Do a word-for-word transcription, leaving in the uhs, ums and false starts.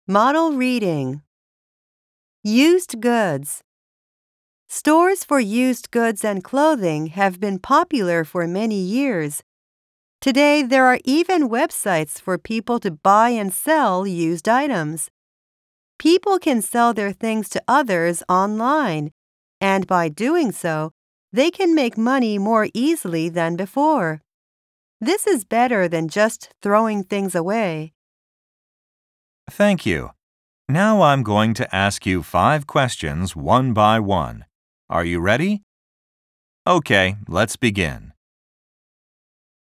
Model reading. Used goods. Stores for used goods and clothing have been popular for many years. Today, there are even websites for people to buy and sell used items. People can sell their things to others online, and by doing so, they can make money more easily than before. This is better than just throwing things away. Thank you. Now I'm going to ask you five questions one by one. Are you ready? Okay, let's begin.